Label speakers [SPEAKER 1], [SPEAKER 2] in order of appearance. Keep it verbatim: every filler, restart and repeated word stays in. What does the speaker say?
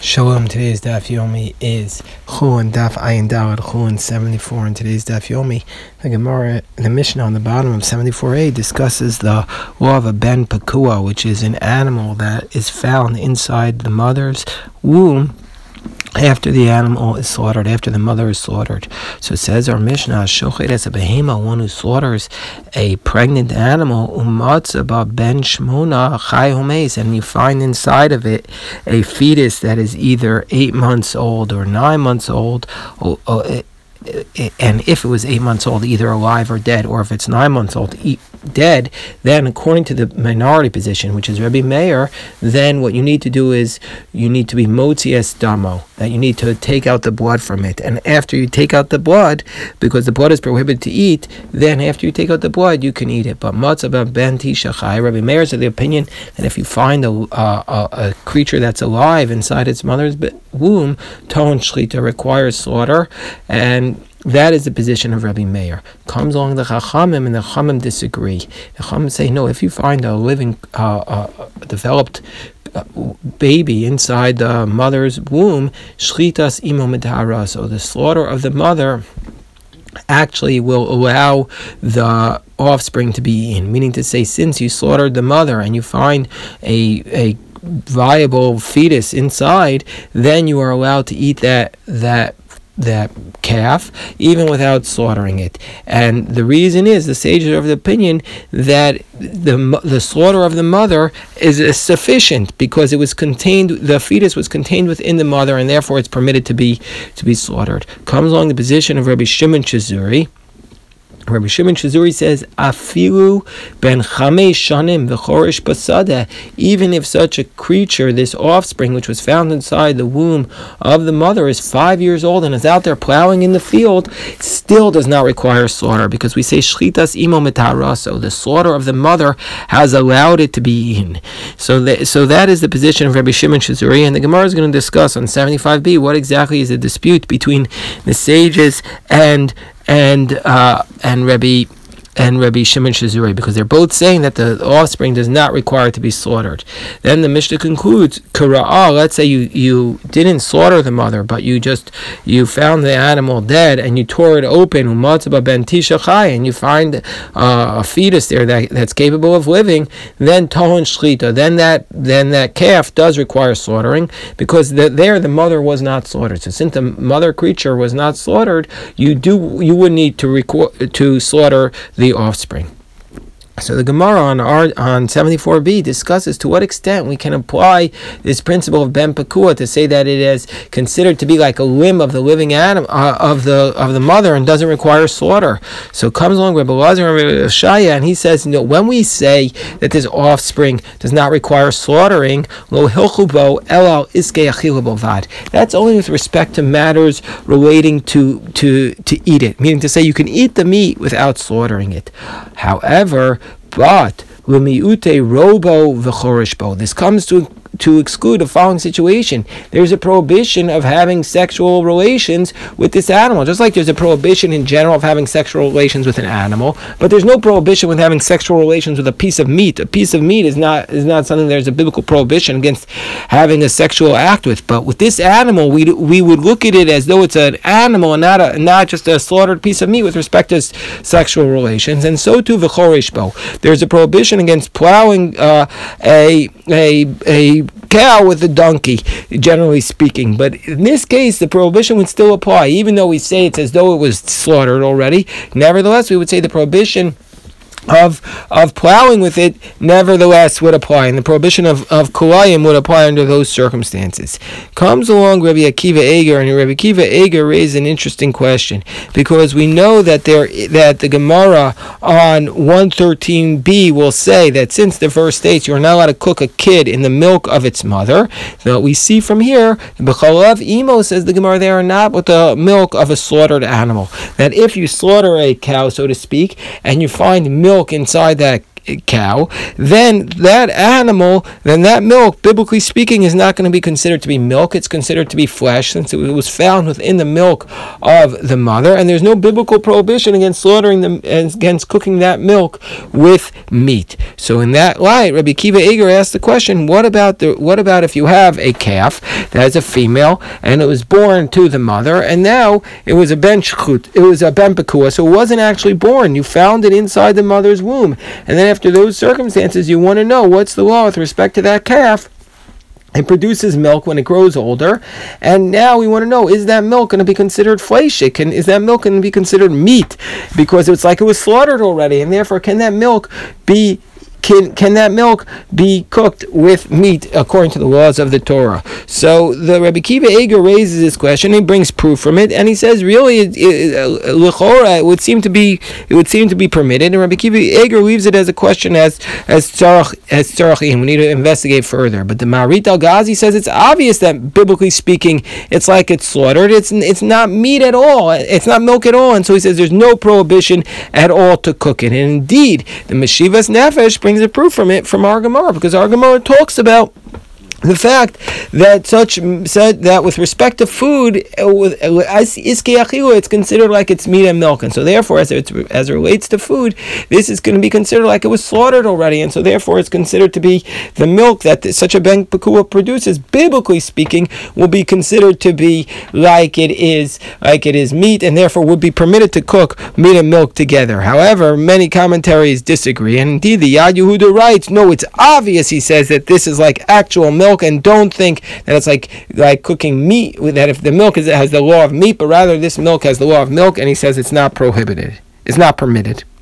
[SPEAKER 1] Shalom. Today's Daf Yomi is Chulin Daf Ayin Daled Chulin seventy-four. And today's Daf Yomi, the Gemara, the Mishnah on the bottom of seventy-four a discusses the law of a ben pakua, which is an animal that is found inside the mother's womb after the animal is slaughtered, after the mother is slaughtered. So it says our Mishnah, Shochet es a behema, one who slaughters a pregnant animal, umatza ba ben shmona chai homes, and you find inside of it a fetus that is either eight months old or nine months old, or, or it, and if it was eight months old, either alive or dead, or if it's nine months old, dead, then according to the minority position, which is Rebbe Meir, then what you need to do is you need to be motzias damo, that you need to take out the blood from it. And after you take out the blood, because the blood is prohibited to eat, then after you take out the blood, you can eat it. But matzah ben tishachai, Rebbe Meir is of the opinion that if you find a, uh, a, a creature that's alive inside its mother's womb, ton shlita requires slaughter, and that is the position of Rabbi Meir. Comes along the Chachamim, and the Chachamim disagree. The Chachamim say, no, if you find a living, uh, uh, developed uh, baby inside the mother's womb, shlitas imo medhara, so the slaughter of the mother actually will allow the offspring to be eaten. Meaning to say, since you slaughtered the mother and you find a a viable fetus inside, then you are allowed to eat that that that calf, even without slaughtering it. And the reason is, the sages are of the opinion that the the slaughter of the mother is sufficient because it was contained, the fetus was contained within the mother, and therefore it's permitted to be to be slaughtered. Comes along the position of Rabbi Shimon Chazuri. Rabbi Shimon Chazuri says, "Afilu ben chamei shanim v'chorish basada." Even if such a creature, this offspring, which was found inside the womb of the mother, is five years old and is out there plowing in the field, still does not require slaughter, because we say shchitas imo metara. So the slaughter of the mother has allowed it to be eaten. So that so that is the position of Rabbi Shimon Chazuri, and the Gemara is going to discuss on seventy-five b what exactly is the dispute between the sages and. and uh, and Rabbi and Rabbi Shimon Chazuri, because they're both saying that the offspring does not require to be slaughtered. Then the Mishnah concludes, Kara'ah, let's say you, you didn't slaughter the mother, but you just, you found the animal dead, and you tore it open, Umatzaba ben tishachai, and you find uh, a fetus there that, that's capable of living, then Tohon Shlita, then that then that calf does require slaughtering, because the, there the mother was not slaughtered. So since the mother creature was not slaughtered, you do you would need to record, to slaughter the offspring. So the Gemara on our, on seventy-four b discusses to what extent we can apply this principle of ben pakua to say that it is considered to be like a limb of the living animal uh, of the of the mother and doesn't require slaughter. So comes along Rabbi Elazar and Rabbi Shaya, and he says, you know, when we say that this offspring does not require slaughtering, lo hilchubo elal iske achilu bovad. That's only with respect to matters relating to to to eat it, meaning to say you can eat the meat without slaughtering it. However, but l'miute robo v'chorishbo, this comes to to exclude the following situation. There's a prohibition of having sexual relations with this animal, just like there's a prohibition in general of having sexual relations with an animal, but there's no prohibition with having sexual relations with a piece of meat. A piece of meat is not is not something there's a biblical prohibition against having a sexual act with. But with this animal, we we would look at it as though it's an animal and not a not just a slaughtered piece of meat with respect to sexual relations. And so too v'chorishbo, there's a prohibition against plowing uh, a a a cow with a donkey, generally speaking. But in this case, the prohibition would still apply, even though we say it's as though it was slaughtered already. Nevertheless, we would say the prohibition of of plowing with it nevertheless would apply, and the prohibition of, of kulayim would apply under those circumstances. Comes along Rabbi Akiva Eger, and Rabbi Akiva Eger raised an interesting question, because we know that there that the Gemara on one thirteen b will say that since the verse states you are not allowed to cook a kid in the milk of its mother, so we see from here, B'chalav imo, says the Gemara, they are not with the milk of a slaughtered animal. That if you slaughter a cow, so to speak, and you find milk inside that cow, then that animal, then that milk, biblically speaking, is not going to be considered to be milk. It's considered to be flesh, since it was found within the milk of the mother, and there's no biblical prohibition against slaughtering them, against cooking that milk with meat. So in that light, Rabbi Akiva Eiger asked the question: What about the? What about if you have a calf that is a female and it was born to the mother, and now it was a ben shchut, it was a ben pekua, so it wasn't actually born. You found it inside the mother's womb, and then after those circumstances, you want to know what's the law with respect to that calf. It produces milk when it grows older, and now we want to know, is that milk going to be considered fleishik? Can is that milk going to be considered meat? Because it's like it was slaughtered already, and therefore can that milk be Can, can that milk be cooked with meat according to the laws of the Torah? So the Rabbi Akiva Eiger raises this question. He brings proof from it, and he says, really, it, it, l'chora, it would seem to be it would seem to be permitted. And Rabbi Akiva Eiger leaves it as a question as as tzarach as tzarachim. We need to investigate further. But the Maharit Al-Ghazi says it's obvious that biblically speaking, it's like it's slaughtered. It's it's not meat at all. It's not milk at all. And so he says there's no prohibition at all to cook it. And indeed, the Meshivas Nefesh brings a proof from it from our Gemara, because our Gemara talks about the fact that such said that with respect to food, it's considered like it's meat and milk, and so therefore, as it as it relates to food, this is going to be considered like it was slaughtered already, and so therefore, it's considered to be the milk that such a ben pekua produces. Biblically speaking, will be considered to be like it is like it is meat, and therefore would be permitted to cook meat and milk together. However, many commentaries disagree, and indeed, the Yad Yehuda writes, no, it's obvious. He says that this is like actual milk. And don't think that it's like like cooking meat, that if the milk is, has the law of meat, but rather this milk has the law of milk, and he says it's not prohibited, it's not permitted.